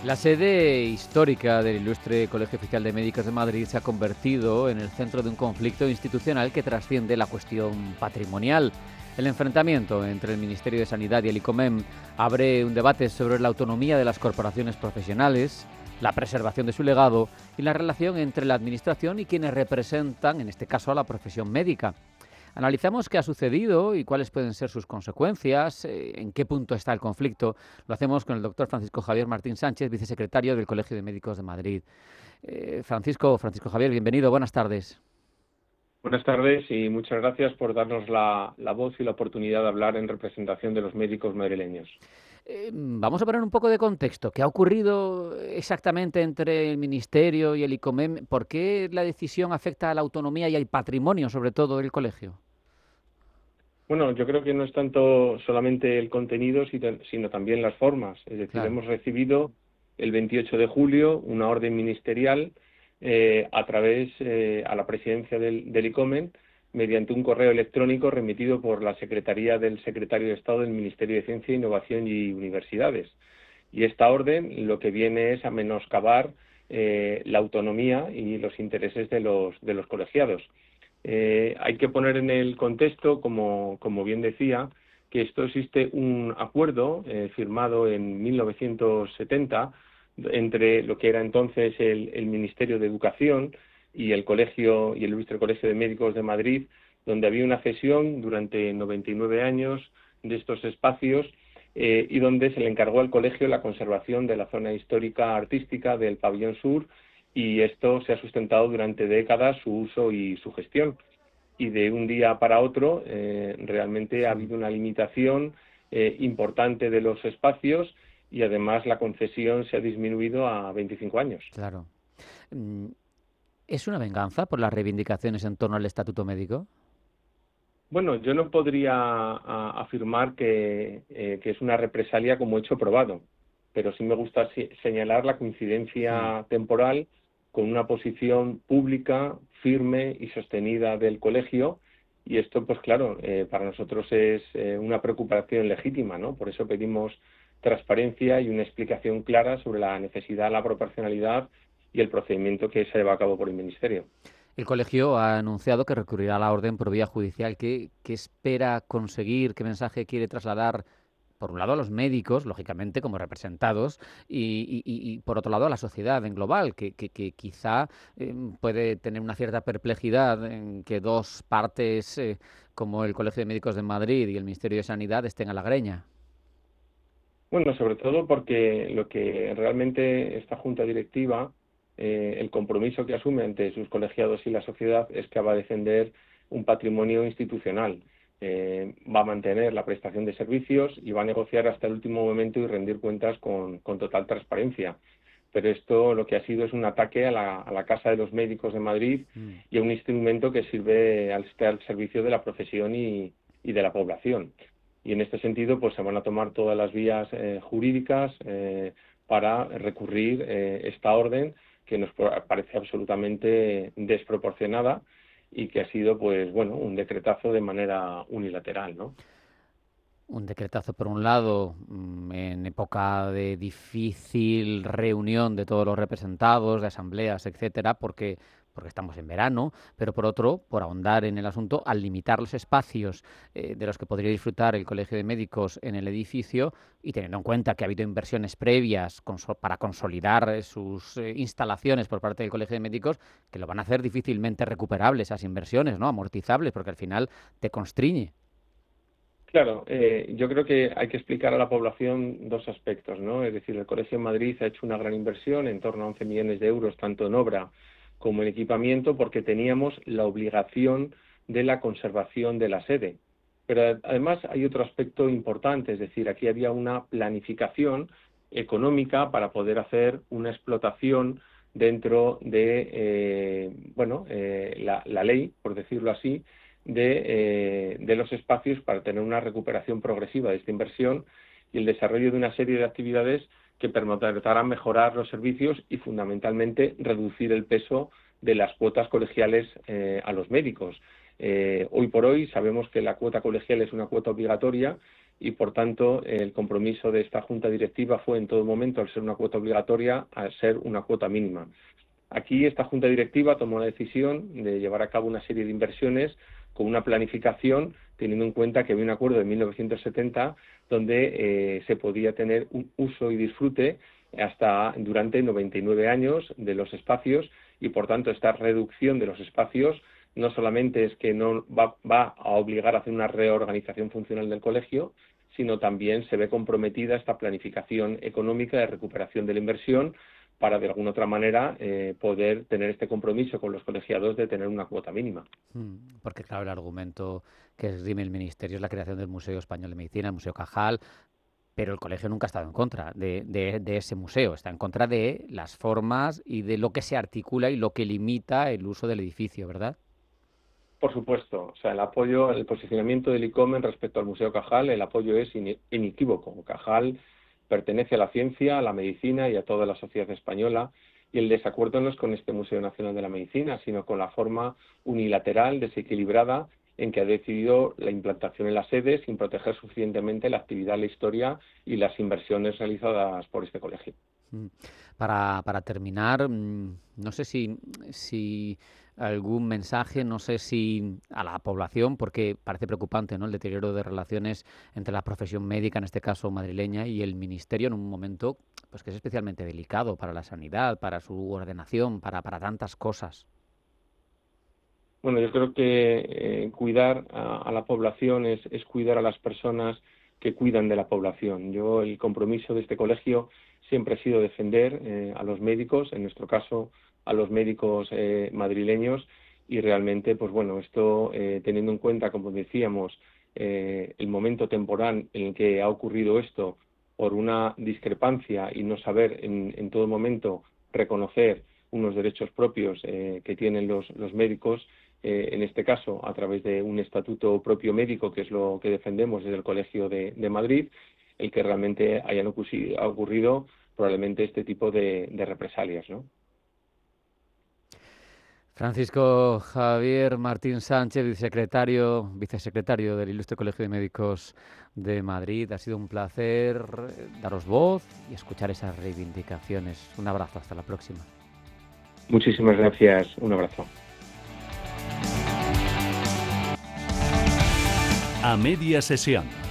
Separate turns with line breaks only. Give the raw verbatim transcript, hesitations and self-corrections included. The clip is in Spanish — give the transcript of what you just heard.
La sede histórica del Ilustre Colegio Oficial de Médicos de Madrid se ha convertido en el centro de un conflicto institucional que trasciende la cuestión patrimonial. El enfrentamiento entre el Ministerio de Sanidad y el ICOMEM abre un debate sobre la autonomía de las corporaciones profesionales, la preservación de su legado y la relación entre la Administración y quienes representan, en este caso, a la profesión médica. Analizamos qué ha sucedido y cuáles pueden ser sus consecuencias, eh, en qué punto está el conflicto. Lo hacemos con el doctor Francisco Javier Martín Sánchez, vicesecretario del Colegio de Médicos de Madrid. Eh, Francisco, Francisco Javier, bienvenido, buenas tardes.
Buenas tardes y muchas gracias por darnos la, la voz y la oportunidad de hablar en representación de los médicos madrileños.
Eh, vamos a poner un poco de contexto. ¿Qué ha ocurrido exactamente entre el Ministerio y el ICOMEM? ¿Por qué la decisión afecta a la autonomía y al patrimonio, sobre todo, del colegio?
Bueno, yo creo que no es tanto solamente el contenido, sino también las formas. Es decir,
Claro.
hemos recibido el veintiocho de julio una orden ministerial eh, a través eh, a la presidencia del, del ICOMEM mediante un correo electrónico remitido por la Secretaría del Secretario de Estado del Ministerio de Ciencia, Innovación y Universidades. Y esta orden lo que viene es a menoscabar eh, la autonomía y los intereses de los, de los colegiados. Eh, hay que poner en el contexto, como, como bien decía, que esto existe un acuerdo eh, firmado en mil novecientos setenta entre lo que era entonces el, el Ministerio de Educación y el Colegio y el Ilustre Colegio de Médicos de Madrid, donde había una cesión durante noventa y nueve años de estos espacios eh, y donde se le encargó al colegio la conservación de la zona histórica artística del Pabellón Sur, y esto se ha sustentado durante décadas su uso y su gestión. Y de un día para otro eh, realmente ha habido una limitación eh, importante de los espacios y además la concesión se ha disminuido a veinticinco años.
Claro. ¿Es una venganza por las reivindicaciones en torno al estatuto médico?
Bueno, yo no podría a, afirmar que, eh, que es una represalia como hecho probado, pero sí me gusta si, señalar la coincidencia
Mm.
temporal con una posición pública, firme y sostenida del colegio, y esto, pues claro, eh, para nosotros es eh, una preocupación legítima, ¿no? Por eso pedimos transparencia y una explicación clara sobre la necesidad, la proporcionalidad y el procedimiento que se lleva a cabo por el Ministerio.
El colegio ha anunciado que recurrirá a la orden por vía judicial. ¿Qué, qué espera conseguir? ¿Qué mensaje quiere trasladar? Por un lado a los médicos, lógicamente, como representados, y, y, y por otro lado a la sociedad en global, que, que, que quizá eh, puede tener una cierta perplejidad en que dos partes, eh, como el Colegio de Médicos de Madrid y el Ministerio de Sanidad, estén a la greña.
Bueno, sobre todo porque lo que realmente esta junta directiva, eh, el compromiso que asume ante sus colegiados y la sociedad es que va a defender un patrimonio institucional, eh, va a mantener la prestación de servicios y va a negociar hasta el último momento y rendir cuentas con, con total transparencia. Pero esto lo que ha sido es un ataque a la, a la Casa de los Médicos de Madrid
Mm.
y a un instrumento que sirve al, al servicio de la profesión y, y de la población. Y en este sentido, pues se van a tomar todas las vías eh, jurídicas eh, para recurrir eh, esta orden, que nos parece absolutamente desproporcionada y que ha sido, pues bueno, un decretazo de manera unilateral, ¿no?
Un decretazo, por un lado, en época de difícil reunión de todos los representados, de asambleas, etcétera, porque, porque estamos en verano, pero por otro, por ahondar en el asunto, al limitar los espacios eh, de los que podría disfrutar el Colegio de Médicos en el edificio, y teniendo en cuenta que ha habido inversiones previas conso- para consolidar eh, sus eh, instalaciones por parte del Colegio de Médicos, que lo van a hacer difícilmente recuperables esas inversiones, ¿no? Amortizables, porque al final te constriñe.
Claro, eh, yo creo que hay que explicar a la población dos aspectos, ¿no? Es decir, el Colegio de Madrid ha hecho una gran inversión, en torno a once millones de euros, tanto en obra como en equipamiento, porque teníamos la obligación de la conservación de la sede. Pero además hay otro aspecto importante, es decir, aquí había una planificación económica para poder hacer una explotación dentro de, eh, bueno, eh, la, la ley, por decirlo así, de, eh, de los espacios para tener una recuperación progresiva de esta inversión y el desarrollo de una serie de actividades que permitirán mejorar los servicios y fundamentalmente reducir el peso de las cuotas colegiales eh, a los médicos. Eh, hoy por hoy sabemos que la cuota colegial es una cuota obligatoria y, por tanto, el compromiso de esta Junta Directiva fue en todo momento, al ser una cuota obligatoria, a ser una cuota mínima. Aquí esta Junta Directiva tomó la decisión de llevar a cabo una serie de inversiones con una planificación, teniendo en cuenta que había un acuerdo de mil novecientos setenta donde eh, se podía tener un uso y disfrute hasta durante noventa y nueve años de los espacios, y, por tanto, esta reducción de los espacios no solamente es que no va, va a obligar a hacer una reorganización funcional del colegio, sino también se ve comprometida esta planificación económica de recuperación de la inversión para, de alguna otra manera, eh, poder tener este compromiso con los colegiados de tener una cuota mínima.
Porque, claro, el argumento que esgrime el Ministerio es la creación del Museo Español de Medicina, el Museo Cajal, pero el colegio nunca ha estado en contra de, de, de ese museo, está en contra de las formas y de lo que se articula y lo que limita el uso del edificio, ¿verdad?
Por supuesto, o sea, el apoyo, el posicionamiento del ICOMEN respecto al Museo Cajal, el apoyo es inequívoco. Cajal pertenece a la ciencia, a la medicina y a toda la sociedad española, y el desacuerdo no es con este Museo Nacional de la Medicina, sino con la forma unilateral, desequilibrada, en que ha decidido la implantación en la sede sin proteger suficientemente la actividad, la historia y las inversiones realizadas por este colegio.
Para, para terminar, no sé si, si algún mensaje, no sé si a la población, porque parece preocupante, ¿no?, el deterioro de relaciones entre la profesión médica, en este caso madrileña, y el Ministerio en un momento pues que es especialmente delicado para la sanidad, para su ordenación, para, para tantas cosas.
Bueno, yo creo que eh, cuidar a, a la población es, es cuidar a las personas que cuidan de la población. Yo, el compromiso de este colegio siempre ha sido defender eh, a los médicos, en nuestro caso a los médicos eh, madrileños, y realmente, pues bueno, esto eh, teniendo en cuenta, como decíamos, eh, el momento temporal en el que ha ocurrido esto por una discrepancia y no saber en, en todo momento reconocer unos derechos propios eh, que tienen los, los médicos, eh, en este caso a través de un estatuto propio médico, que es lo que defendemos desde el Colegio de, de Madrid, el que realmente hayan ocurrido, ha ocurrido probablemente este tipo de, de represalias, ¿no?
Francisco Javier Martín Sánchez, vicesecretario, vicesecretario del Ilustre Colegio de Médicos de Madrid. Ha sido un placer daros voz y escuchar esas reivindicaciones. Un abrazo, hasta la próxima.
Muchísimas gracias, un abrazo.
A media sesión.